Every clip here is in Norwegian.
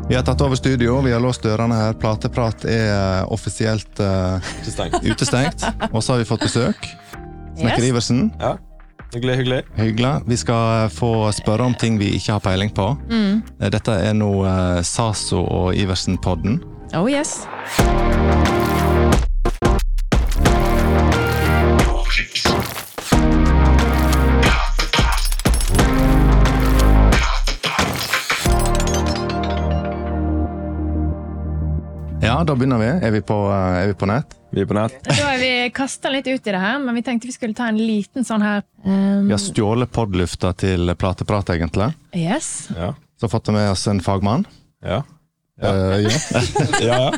Vi har tatt over studio, vi har låst dørene her. Plateprat offisielt utestengt. Og så har vi fått besøk. Snekker Iversen. Ja, hyggelig. Hyggelig. Vi skal få spørre om ting vi ikke har peiling på. Dette nå Saso og Iversen-podden. Oh yes. Ja, da begynner vi. Er vi på nett? Vi på nett. Da har vi kastet litt ut i det her, men vi tenkte vi skulle ta en liten sånn her. Vi har stjålet poddlufta til Plateprat, egentlig. Yes. Ja. Så fått med oss en fagmann. Ja. Ja.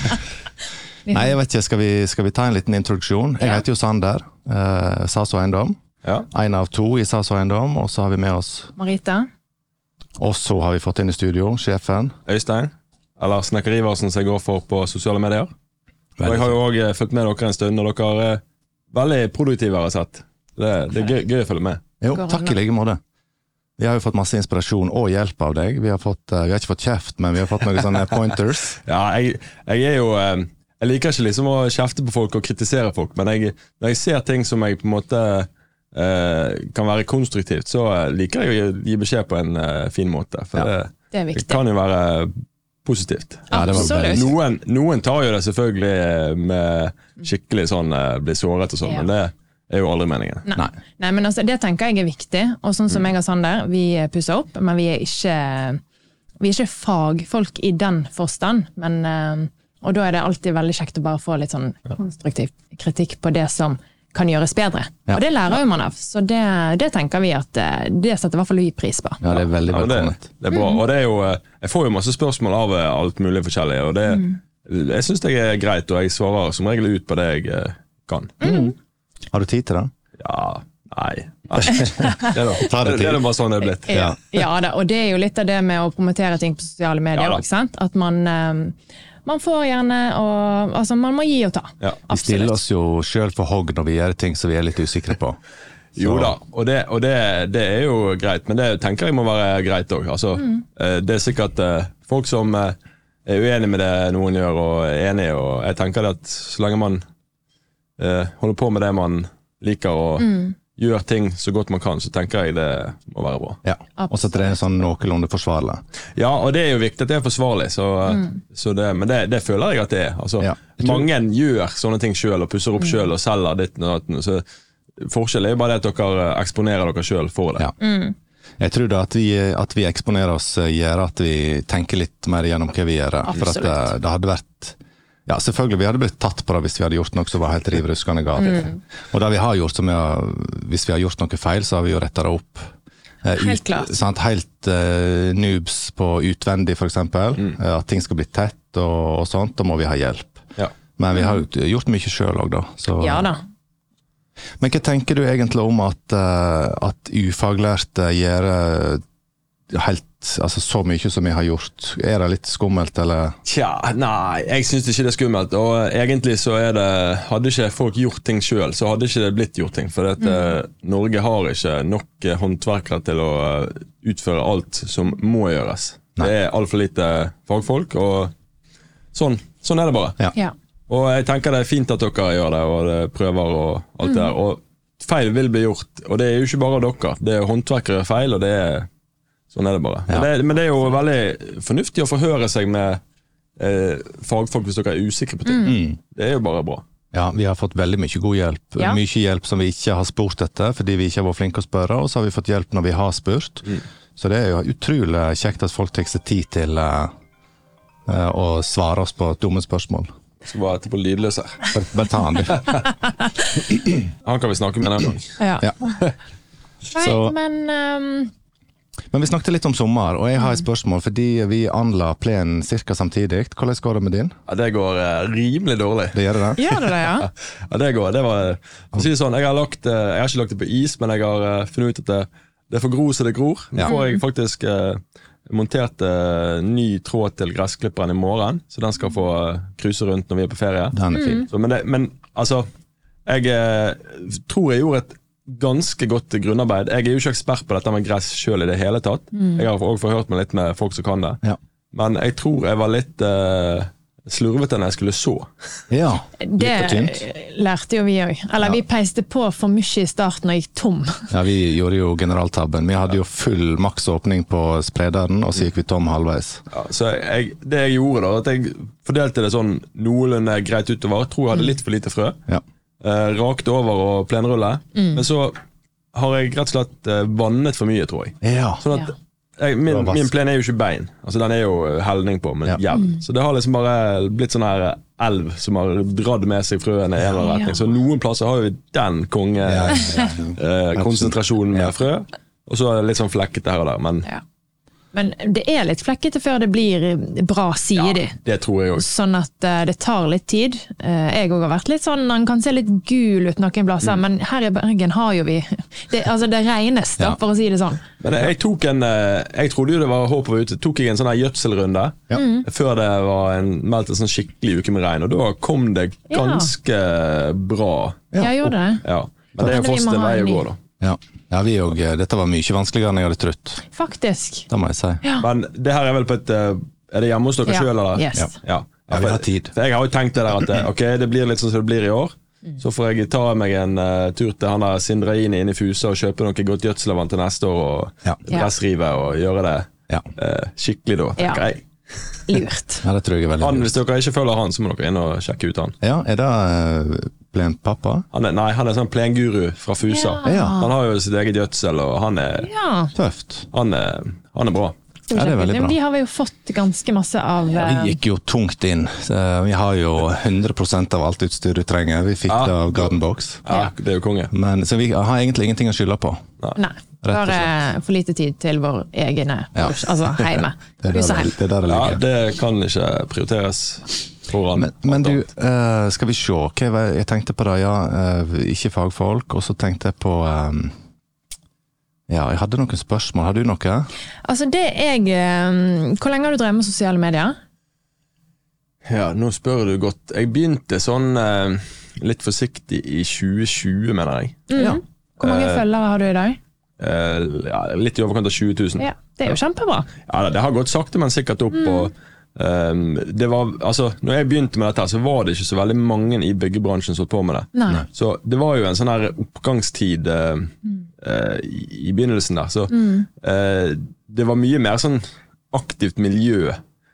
Nei, jeg vet ikke, skal vi ta en liten introduksjon? Jeg heter jo Sander, Saso Eiendom. Ja. En av to i Saso Eiendom, og så har vi med oss Marita. Og så har vi fått inn i studio, sjefen. Øystein. Eller Snekker Iversen som jeg går for på sosiale medier. Og jeg har jo også fulgt med dere en stund, og dere veldig produktive, har jeg sett. Det er gøy å følge med. Jo, takk i like måte. Vi har jo fått masse inspirasjon og hjelp av deg. Vi har ikke fått kjeft, men vi har fått noen sånne pointers. Ja, jeg er jo... Jeg liker ikke liksom å kjefte på folk og kritisere folk, men når jeg ser ting som jeg på en måte kan være konstruktivt, så liker jeg å gi beskjed på en fin måte. For det er viktig. Det kan jo være positivt. Ja, det var Absolutt. Noen tar jo det selvfølgelig med skikkelig sånn, blir såret og sånn, men det er jo aldri meningen. Nei, men altså, det tenker jeg er viktig, og sånn som jeg og Sander, vi pusser opp, men vi er ikke fagfolk i den forstand, men, og da er det alltid veldig kjekt å bare få litt sånn konstruktiv kritikk på det som kan gjøres bedre. Ja. Og det lærer jo man av, så det tenker vi at det setter i hvert fall vi pris på. Ja, det er veldig velkomment. Det er bra, og det er jo, jeg får jo masse spørsmål av alt mulig forskjellig, og jeg synes det er greit, og jeg svarer som regel ut på det jeg kan. Har du tid til det? Ja, nei. Det er bare sånn det er blitt. Ja da, og det er jo litt av det med å promotere ting på sosiale medier, ikke sant? At man får gjerne, og altså man må gi og ta. Ja. Vi stiller oss jo selv for hogg når vi gjør ting som vi er litt usikre på. Jo da, og det er jo greit, men det tenker jeg må være greit også. Altså, det er sikkert folk som er uenige med det noen gjør, og er enige, og jeg tenker at så lenge man holder på med det man liker, og gjør ting så godt man kan, så tenker jeg det må være bra. Ja, og så er det sånn noenlunde forsvarlig. Ja, og det er jo viktig at det er forsvarlig, men det føler jeg at det er. Altså, mange gjør sånne ting selv, og pusser opp selv, og selger ditt og datten, så forskjellen er jo bare det at dere eksponerer dere selv for det. Ja. Jeg tror da at vi eksponerer oss gjør at vi tenker litt mer gjennom hva vi gjør, for at det hadde vært... Ja, selvfølgelig, vi hadde blitt tatt på det hvis vi hadde gjort noe som var helt rivruskende galt. Og det vi har gjort, hvis vi har gjort noe feil, så har vi jo rettet det opp. Helt klart. Helt noobs på utvendig, for eksempel. At ting skal bli tett og sånt, da må vi ha hjelp. Ja. Men vi har gjort mye selv også da. Så. Ja da. Men hva tenker du egentlig om at ufaglærte gjør altså så mye som jeg har gjort? Er det litt skummelt, eller? Tja, nei, jeg synes ikke det er skummelt, og egentlig så hadde ikke folk gjort ting selv, så hadde ikke det blitt gjort ting, for Norge har ikke nok håndverkere til å utføre alt som må gjøres. Nei. Det er alt for lite fagfolk, og sånn er det bare. Ja. Og jeg tenker det er fint at dere gjør det, og det prøver og alt det der, og feil vil bli gjort, og det er jo ikke bare dere, det er håndverkere feil, og det er sånn er det bare. Ja. Men det er jo veldig fornuftig å forhøre seg med fagfolk hvis dere er usikre på ting. Det er jo bare bra. Ja, vi har fått veldig mye god hjelp. Ja. Mye hjelp som vi ikke har spurt etter, fordi vi ikke har vært flinke å spørre, og så har vi fått hjelp når vi har spurt. Så det er jo utrolig kjekt at folk tar seg tid til å svare oss på dumme spørsmål. Jeg skal bare på lydløs her. Bare ta han, du. Han kan vi snakke med en gang. Ja. Nei, men vi snakket litt om sommer, og jeg har et spørsmål, fordi vi anla plenen cirka samtidig. Hvordan går det med din? Ja, det går rimelig dårlig. Det gjør det? Gjør det, ja? Ja, det går. Det var, for å si det sånn, jeg har ikke lagt det på is, men jeg har funnet ut at det får gro så det gror. Nå får jeg faktisk montert ny tråd til gressklipperen i morgen, så den skal få kruse rundt når vi er på ferie. Den er fin. Så, men altså, jeg tror jeg gjorde et ganske godt grunnarbeid. Jeg er jo ikke ekspert på dette med gress selv i det hele tatt. Jeg har også forhørt meg litt med folk som kan det. Ja. Men jeg tror jeg var litt slurvete når jeg skulle så. Ja, Det litt for tynt. lærte jo vi også. Eller vi peiste på for mye i starten og gikk tom. Ja, vi gjorde jo generaltabben. Vi hadde jo full maks åpning på sprederen, og så gikk vi tom halvveis. Ja, så det jeg gjorde da, at jeg fordelte det sånn noenlunde greit utover. Jeg tror jeg hadde litt for lite frø. Ja. Rakt over og plenrulle. Men så har jeg rett og slett vannet for mye, tror jeg. Ja. Sånn at min plen er jo ikke bein. Altså den er jo helning på, men jevn. Så det har liksom bare blitt sånn her elv som har dratt med seg frøene i en eller annen retning. Så noen plasser har vi den konsentrasjonen med frø, og så er det litt sånn flekkete her og der, men Men det er litt flekkete før det blir bra, sier de. det tror jeg også. Sånn at det tar litt tid. Jeg også har vært litt sånn, han kan se litt gul ut noen plasser, men her i Bergen har jo vi det regnes da, for å si det sånn. Men jeg trodde jo det var håp over ute. Tok jeg en sånn her gjødselrunde før det var meldt en sånn skikkelig uke med regn, og da kom det ganske bra. Jeg gjorde det. Ja. Men det er jo fortsatt en vei å gå da. Ja, dette var mye vanskeligere enn jeg hadde trodd. Faktisk. Det må jeg si. Men det her er vel på er det hjemme hos dere selv, eller? Yes. Ja, vi har tid. For jeg har jo tenkt det der at ok, det blir litt sånn som det blir i år. Så får jeg ta meg en tur til han der Sindraini inne i Fusa og kjøpe noe godt gjødselvann til neste år og dressrive og gjøre det skikkelig da, tenker jeg. Lurt. Ja, det tror jeg er veldig lurt. Hvis dere ikke følger han, så må dere inn og sjekke ut han. Ja, er det plenpappa? Nei, han er sånn plenguru fra Fusa. Ja. Han har jo sitt eget gjødsel, og han er Tøft. Han er bra. Ja, det er veldig bra. De har vi jo fått ganske masse av. Vi gikk jo tungt inn. Vi har jo 100% av alt utstyr du trenger. Vi fikk det av Gardenbox. Ja, det er jo konge. Så vi har egentlig ingenting å skylde på. Nei, bare for lite tid til vår egne, altså hjemme. Det er der det ligger. Ja, det kan ikke prioriteres foran. Men du, skal vi se. Jeg tenkte på det, ikke fagfolk, og så tenkte jeg på... jeg hadde noen spørsmål. Har du noe? Altså hvor lenge har du drevet med sosiale medier? Ja, nå spør du godt. Jeg begynte sånn litt forsiktig i 2020, mener jeg. Ja. Hvor mange følgere har du i dag? Litt i overkant av 20 000. Ja, det er jo kjempebra. Ja, det har gått sakte, men sikkert opp. Og det var, altså, når jeg begynte med dette, så var det ikke så veldig mange i byggebransjen som holdt på med det. Nei. Så det var jo en sånn her oppgangstid i begynnelsen der. Så det var mye mer sånn aktivt miljø.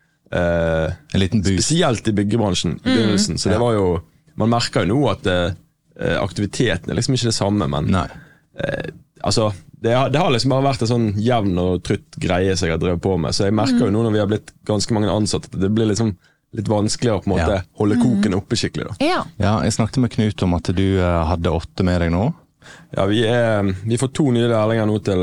En liten boost. Spesielt i byggebransjen i begynnelsen. Så det var jo, man merker jo nå at aktiviteten er liksom ikke det samme, men altså, det har liksom bare vært en sånn jevn og trutt greie som jeg har drevet på med, så jeg merker jo nå når vi har blitt ganske mange ansatte, at det blir liksom litt vanskeligere å på en måte holde koken oppe skikkelig da. Ja, jeg snakket med Knut om at du hadde 8 med deg nå. Ja, vi får 2 nye lærlinger nå til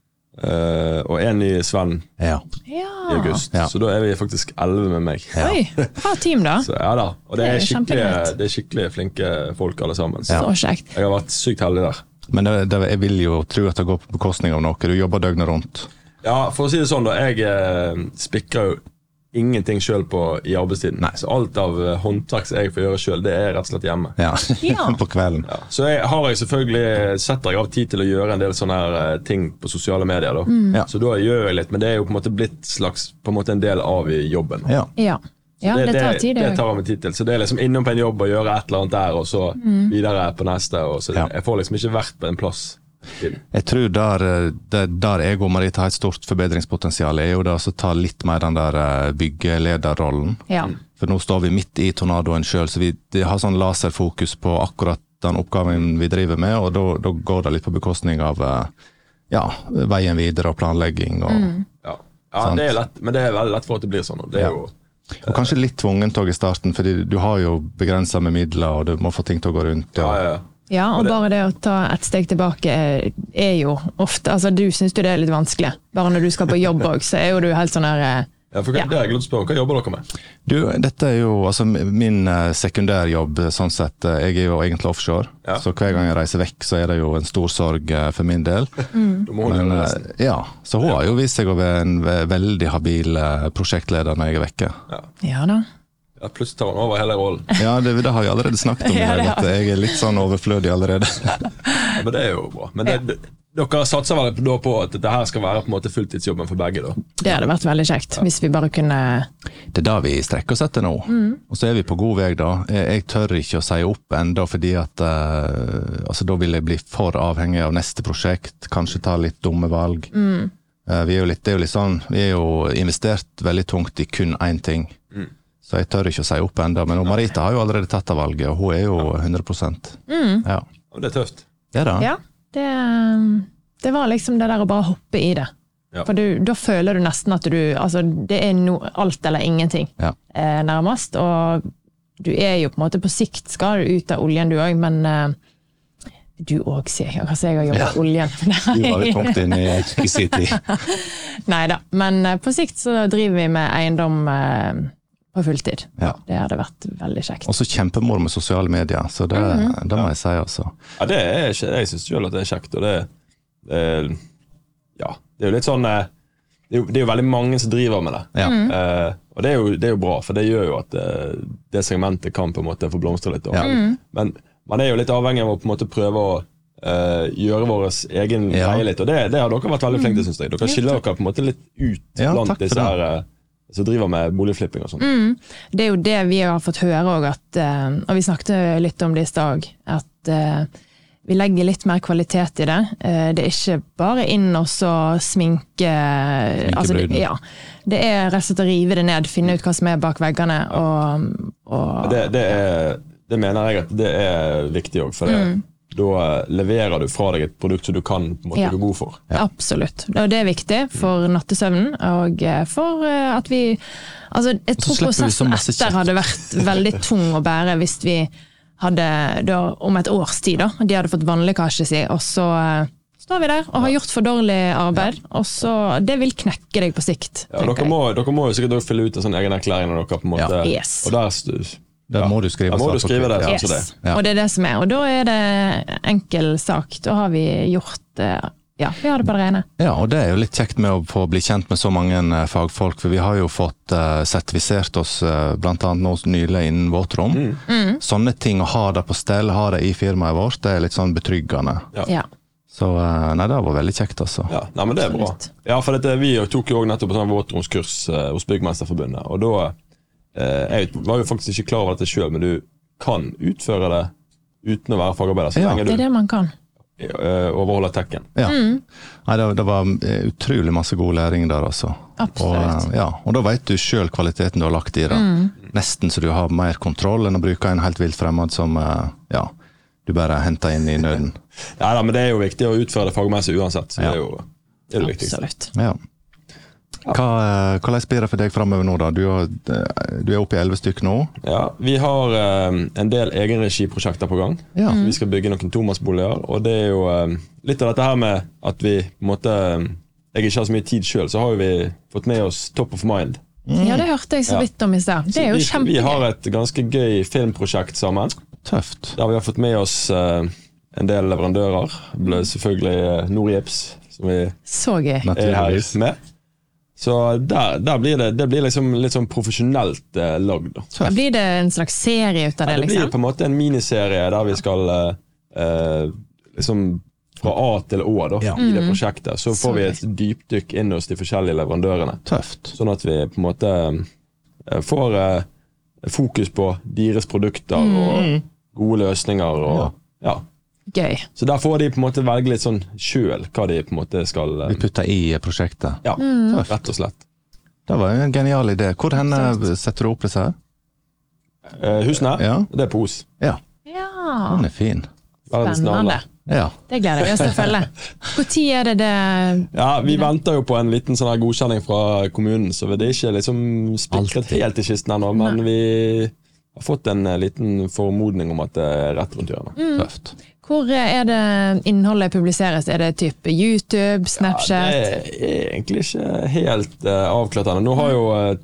og en ny Sven i august, så da er vi faktisk 11 med meg. Oi, bra team da. Så ja da, og det er skikkelig flinke folk alle sammen, så kjekt. Jeg har vært sykt heldig der. Men jeg vil jo tro at det går på bekostning av noe. Du jobber døgnet rundt. Ja, for å si det sånn da, jeg spikker jo ingenting selv i arbeidstiden. Nei. Så alt av håndverk som jeg får gjøre selv, det er rett og slett hjemme. Ja, på kvelden. Ja. Så har jeg selvfølgelig setter jeg av tid til å gjøre en del sånne her ting på sosiale medier da. Så da gjør jeg litt, men det er jo på en måte blitt slags, på en måte en del av jobben. Ja, det tar tid. Det tar meg tid til. Så det er liksom innom på en jobb og gjøre et eller annet der, og så videre på neste. Og så jeg får liksom ikke vært på en plass. Jeg tror der jeg og Marita har et stort forbedringspotensial er jo det å ta litt mer den der byggelederrollen. Ja. For nå står vi midt i tornadoen selv, så vi har sånn laserfokus på akkurat den oppgaven vi driver med, og da går det litt på bekostning av veien videre og planlegging. Og, det er lett, men det er veldig lett for at det blir sånn. Og det er jo og kanskje litt tvungent i starten, fordi du har jo begrenset med midler, og du må få ting til å gå rundt. Ja, og bare det å ta et steg tilbake er jo ofte, altså du synes jo det er litt vanskelig. Bare når du skal på jobb også, så er jo du helt sånn her... Ja, for det er jeg glad til å spørre, hva jobber dere med? Du, dette er jo altså, min sekundærjobb, sånn sett. Jeg er jo egentlig offshore, så hver gang jeg reiser vekk, så er det jo en stor sorg for min del. Men, så hun har jo vist seg å være en veldig habil prosjektleder når jeg er vekke. Ja da. Ja, plutselig tar han over hele rollen. Ja, det har jeg allerede snakket om, at jeg er litt sånn overflødig allerede. Ja, men det er jo bra. Men dere satser vel da på at dette her skal være på en måte fulltidsjobben for begge da? Det hadde vært veldig kjekt, hvis vi bare kunne... Det da vi strekker oss etter nå. Og så vi på god vei da. Jeg tør ikke å si opp enda, fordi at altså, da vil jeg bli for avhengig av neste prosjekt, kanskje ta litt dumme valg. Vi det jo litt sånn, vi jo investert veldig tungt i kun én ting. Så jeg tør ikke å si opp enda, men Marita har jo allerede tatt av valget, og hun jo 100%. Ja. Og det tøft. Ja da. Ja, det var liksom det der å bare hoppe i det. Ja. For da føler du nesten at altså det alt eller ingenting nærmest, og du jo på en måte på sikt skal du ut av oljen du også, men du også sier jeg, altså jeg har jobbet i oljen. Du var litt tungt inn i sin tid. Neida, men på sikt så driver vi med eiendom på fulltid. Ja. Det hadde vært veldig kjekt. Og så kjempemor med sosiale medier, så det må jeg si altså. Ja, det jeg synes selv at det kjekt, og det jo litt sånn, det jo veldig mange som driver med det. Ja. Og det jo bra, for det gjør jo at det segmentet kan på en måte få blomstre litt. Ja. Men man jo litt avhengig av å på en måte prøve å gjøre vår egen greie litt, og det har dere vært veldig flinke til, synes jeg. Dere skiller dere på en måte litt ut blant disse her som driver med boligflipping og sånt. Det jo det vi har fått høre også, og vi snakket litt om det i dag, at vi legger litt mer kvalitet i det. Det ikke bare inn og så sminke altså, det rett og slett å rive det ned, finne ut hva som bak veggene. Og det mener jeg at det viktig også, for da leverer du fra deg et produkt som du kan på en måte gå god for. Ja. Absolutt. Og det viktig for nattesøvnen, og for at vi... Altså, jeg tror prosessen etter hadde vært veldig tung å bære hvis vi hadde da, om et års tid, da, de hadde fått vannlekkasje si, og så står vi der og har gjort for dårlig arbeid, og så det vil knekke deg på sikt. Ja, dere må jo sikkert også fylle ut en sånn egen erklæring når dere på en måte... Yes. Og der må du skrive det. Yes. Og det det som og da det enkel sak. Da har vi gjort vi har det på det rene. Ja, og det jo litt kjekt med å få bli kjent med så mange fagfolk, for vi har jo fått sertifisert oss blant annet nå nylig innen våtrom. Sånne ting å ha det på stell, ha det i firmaet vårt, det litt sånn betryggende. Ja. Så nei, det var veldig kjekt altså. Ja, nei, men det bra. Ja, for vi tok jo også nettopp på sånn våtromskurs hos Byggmesterforbundet, og da jeg var jo faktisk ikke klar over dette selv, men du kan utføre det uten å være fagarbeider, så lenge du det man kan overholder tekken. Ja. Nei, det var utrolig masse god læring der altså. Absolutt. Og da vet du selv kvaliteten du har lagt i det. Nesten så du har mer kontroll enn å bruke en helt vilt fremmed som du bare henter inn i nøden. Ja, men det jo viktig å utføre det fagmessig uansett, så det jo det viktigste. Absolutt. Ja. Hvordan blir det for deg fremover nå da? Du oppe i 11 stykker nå. Ja, vi har en del egenregiprosjekter på gang. Ja. Vi skal bygge noen Thomas-boliger, og det jo litt av dette her med at vi på en måte, jeg ikke har så mye tid selv, så har vi fått med oss Top of Mind. Ja, det hørte jeg så vidt om i sted. Det jo kjempegøy. Vi har et ganske gøy filmprosjekt sammen. Tøft. Der vi har fått med oss en del leverandører. Det ble selvfølgelig Norgips, som vi så gøy. Her med. Så der blir det blir liksom litt sånn profesjonelt lagd. Blir det en slags serie ut av det, liksom? Det blir på en måte en miniserie der vi skal liksom fra A til Å da, i det prosjektet. Så får vi et dypdykk inn hos de forskjellige leverandørene. Tøft. Sånn at vi på en måte får fokus på deres produkter og gode løsninger og Gøy. Så der får de på en måte velge litt sånn selv hva de på en måte skal vi putter i prosjektet. Ja, rett og slett. Det var en genial idé. Hvor setter du opp disse her? Husene? Det på Os. Ja. Den fin. Spennende. Ja. Det gleder vi oss til å følge. Hvor tid det? Ja, vi venter jo på en liten sånn her godkjenning fra kommunen, så det ikke liksom spikret helt i kisten ennå, men vi har fått en liten formodning om at det rett rundt hjørnet. Tøft. Hvor det innholdet publiseres? Det typ YouTube, Snapchat? Det egentlig ikke helt avklart. Nå har jo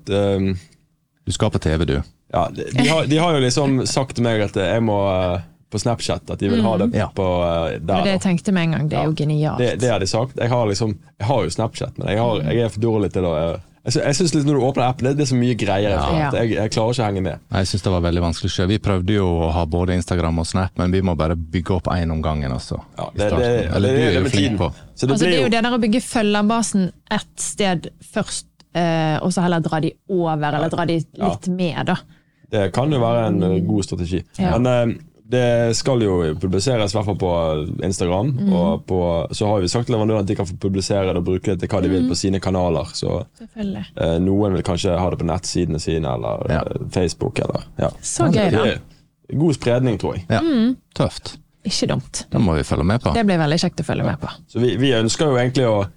du skal på TV, du. Ja, de har jo liksom sagt til meg at jeg må på Snapchat, at de vil ha det på der. Det jeg tenkte med en gang, det jo genialt. Det har de sagt. Jeg har jo Snapchat, men jeg for dårlig til å Jeg synes litt når du åpner appen, det er så mye greier. Jeg klarer ikke å henge med. Jeg synes det var veldig vanskelig selv. Vi prøvde jo å ha både Instagram og Snap, men vi må bare bygge opp en om gangen også. Ja, det er med tiden. Så det er jo det der å bygge følgerbasen et sted først, og så heller dra de over, eller dra de litt med da. Det kan jo være en god strategi. Men det skal jo publiseres i hvert fall på Instagram, og så har vi sagt til leverandøren at de kan få publisere det og bruke det til hva de vil på sine kanaler. Så noen vil kanskje ha det på nettsidene sine, eller Facebook, eller Så gøy da. God spredning, tror jeg. Ja, tøft. Ikke dumt. Det må vi følge med på. Det blir veldig kjekt å følge med på. Så vi ønsker jo egentlig å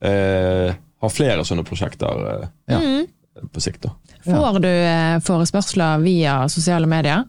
ha flere sånne prosjekter på sikt da. Får du forespørsler via sosiale medier?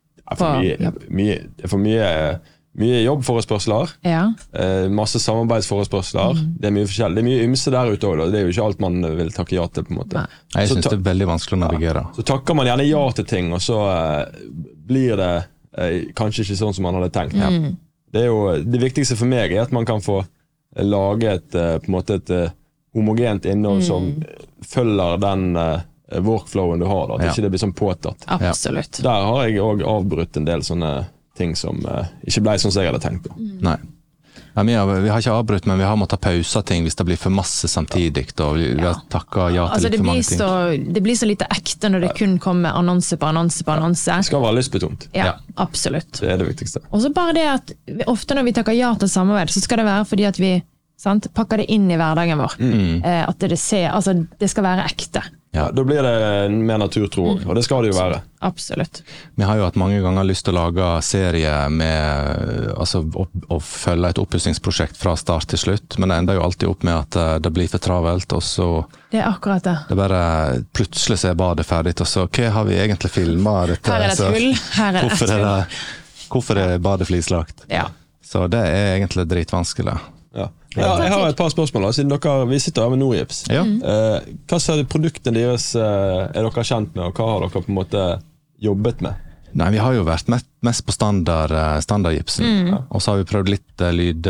Jeg får mye jobbforespørsler, masse samarbeidsforespørsler, det er mye forskjellig, det er mye ymse der ute også, det er jo ikke alt man vil takke ja til på en måte. Jeg synes det er veldig vanskelig å navigere. Så takker man gjerne ja til ting, og så blir det kanskje ikke sånn som man hadde tenkt. Det er jo, det viktigste for meg er at man kan få lage på en måte et homogent innhold som følger den workflowen du har da, at ikke det blir sånn påtatt. Absolutt. Der har jeg også avbrutt en del sånne ting som ikke ble sånn som jeg hadde tenkt på. Nei. Ja, vi har ikke avbrutt, men vi har måttet pause ting hvis det blir for masse samtidig, og vi har takket ja til litt for mange ting. Det blir så lite ekte når det kun kommer annonse på annonse på annonse. Det skal være lystbetont. Ja, absolutt. Det er det viktigste. Og så bare det at ofte når vi takker ja til samarbeid, så skal det være fordi at vi pakker det inn i hverdagen vår. At det skal være ekte. Ja, da blir det mer naturtro, og det skal det jo være. Absolutt. Vi har jo hatt mange ganger lyst til å lage serie med, altså å følge et oppussingsprosjekt fra start til slutt, men det ender jo alltid opp med at det blir for travelt, og så det er akkurat det. Det bare plutselig så er badet ferdig, og så hva har vi egentlig filmet dette? Her er det et hull, her er det et hull. Hvorfor er badet flislagt? Ja. Så det er egentlig dritvanskelig. Ja. Jeg har et par spørsmål da, siden vi sitter her med Norgips. Hva er produktene deres er dere kjent med, og hva har dere på en måte jobbet med? Nei, vi har jo vært mest på standardgipsen, og så har vi prøvd litt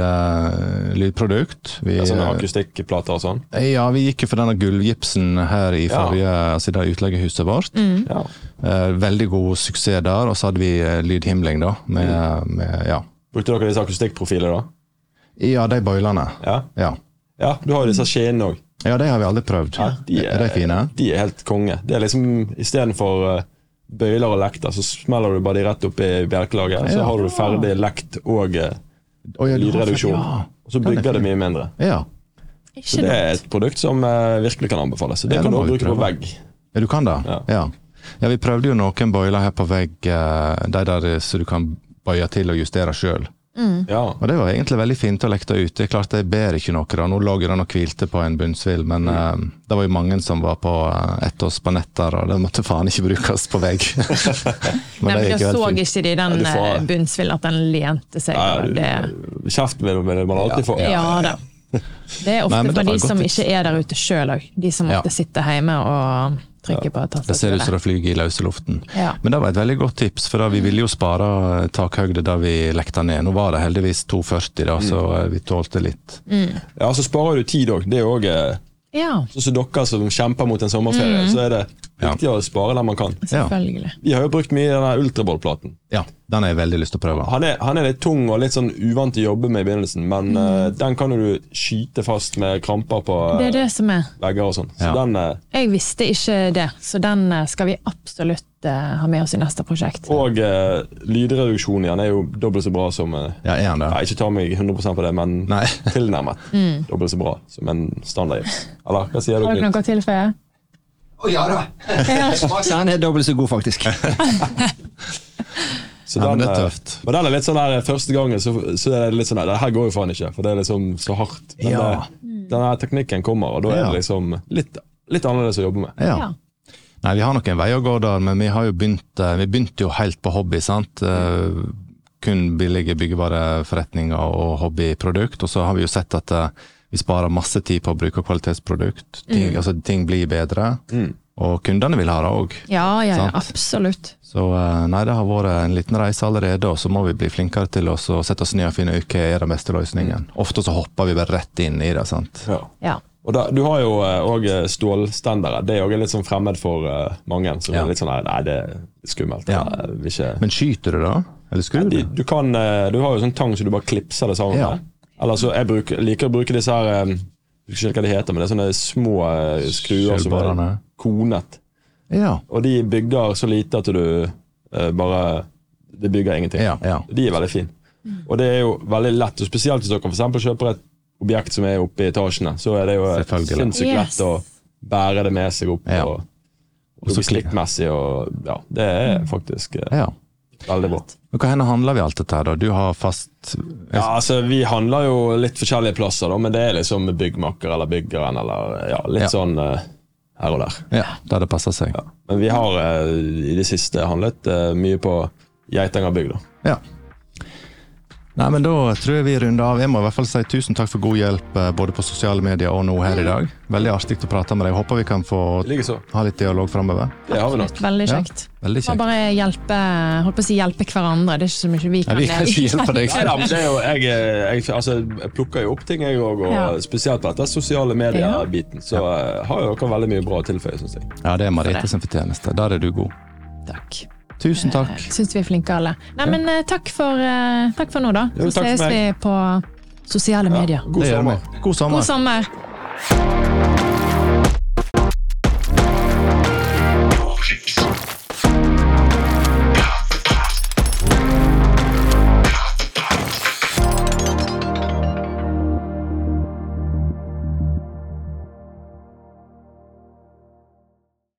lydprodukt. Sånne akustikkplater og sånn? Ja, vi gikk jo for denne gulvgipsen her i forrige, altså det utleggehuset vårt. Veldig god suksess der, og så hadde vi lydhimling da, Brukte dere disse akustikkprofiler da? Ja, de bøylene. Ja, du har jo disse skjene også. Ja, de har vi aldri prøvd. Er de fine? De er helt konge. Det er liksom, i stedet for bøyler og lekter, så smeller du bare de rett opp i bjelkelaget, så har du ferdig lekt og lydreduksjon. Og så bygger det mye mindre. Så det er et produkt som virkelig kan anbefales. Så det kan du også bruke på vegg. Ja, du kan det? Ja, vi prøvde jo noen bøyler her på vegg, de der så du kan bøye til og justere selv. Og det var egentlig veldig fint å lekte ut. Det er klart det ber ikke noe da. Nå lå den og hvilte på en bunnsvill, men det var jo mange som var på ett års på netter, og det måtte faen ikke brukes på vegg. Men jeg så ikke de den bunnsvill at den lente seg. Kjeft med det man alltid får. Ja da. Det er ofte for de som ikke er der ute selv også. De som måtte sitte hjemme og trykke på tastaturet. Det ser ut som det flyger i løse luften. Men det var et veldig godt tips, for da vi ville jo spare takhøgde da vi lekte ned. Nå var det heldigvis 240 da, så vi tålte litt. Ja, så sparer du tid også. Det er også så dere som kjemper mot en sommerferie, så er det viktig å spare der man kan. Selvfølgelig. Vi har jo brukt mye denne ultrabollplaten. Ja, den har jeg veldig lyst til å prøve. Han er litt tung og litt sånn uvant til å jobbe med i begynnelsen, men den kan du skyte fast med kramper på vegger og sånn. Så den, jeg visste ikke det, så den skal vi absolutt ha med oss i neste prosjekt. Og lydreduksjonen igjen er jo dobbelt så bra som ikke ta meg 100% på det, men tilnærmet dobbelt så bra som en standardgips. Eller, hva sier dere? Har du noe tilføye? Ja da! Han er dobbelt så god faktisk. Så den, men den er litt sånn der, første gangen så er det litt sånn der, det her går jo faen ikke, for det er liksom så hardt. Men denne teknikken kommer, og da er det liksom litt annerledes å jobbe med. Nei, vi har nok en vei å gå der, men vi har jo vi begynte jo helt på hobby, sant? Kun billige byggevareforretninger og hobbyprodukt, og så har vi jo sett at vi sparer masse tid på å bruke kvalitetsprodukt. Ting blir bedre, og kundene vil ha det også. Ja, absolutt. Så nei, det har vært en liten reise allerede, og så må vi bli flinkere til å sette oss ned og finne ut hva er den beste løsningen. Ofte så hopper vi bare rett inn i det, sant? Ja, Og da, du har jo også stålstendere. Det er jo litt sånn fremmed for mange, som er litt sånn, nei, det er skummelt. Ja. Ikke... Men skyter du da? Eller skrur du? Du har jo sånn tang så du bare klipser det sammen med. Eller så liker å bruke disse her, jeg vet ikke hva de heter, men det er sånne små skruer som er konet. Ja. Og de bygger så lite at du det bygger ingenting. De er veldig fine. Og det er jo veldig lett, og spesielt hvis dere for eksempel kjøper et objekt som er oppe i etasjene, så er det jo sinnssykt lett å bære det med seg opp, og logistikkmessig, og ja, det er faktisk veldig bra. Men hva handler vi alt dette her da? Du har fast... Ja, altså vi handler jo litt forskjellige plasser da, men det er liksom byggmakker eller byggeren, eller litt sånn her og der. Ja, der det passer seg. Ja. Men vi har i det siste handlet mye på Geitanger bygg da. Ja. Nei, men da tror jeg vi runder av. Jeg må i hvert fall si tusen takk for god hjelp både på sosiale medier og nå her i dag. Veldig artig å prate med deg. Håper vi kan få ha litt dialog fremover. Det har vi nok. Veldig kjekt. Veldig kjekt. Bare holdt på å si hjelpe hverandre. Det er ikke så mye vi kan. Vi kan ikke hjelpe deg. Nei, det er jo, jeg plukker jo opp ting jeg også, og spesielt på dette sosiale medier-biten, så har jo dere veldig mye bra å tilføye, synes jeg. Ja, det er Marita sin fortjeneste. Der er du god. Takk. Tusen takk. Synes vi er flinke alle. Nei, men takk for nå da. Så ses vi på sosiale medier. God sommer. God sommer. God sommer.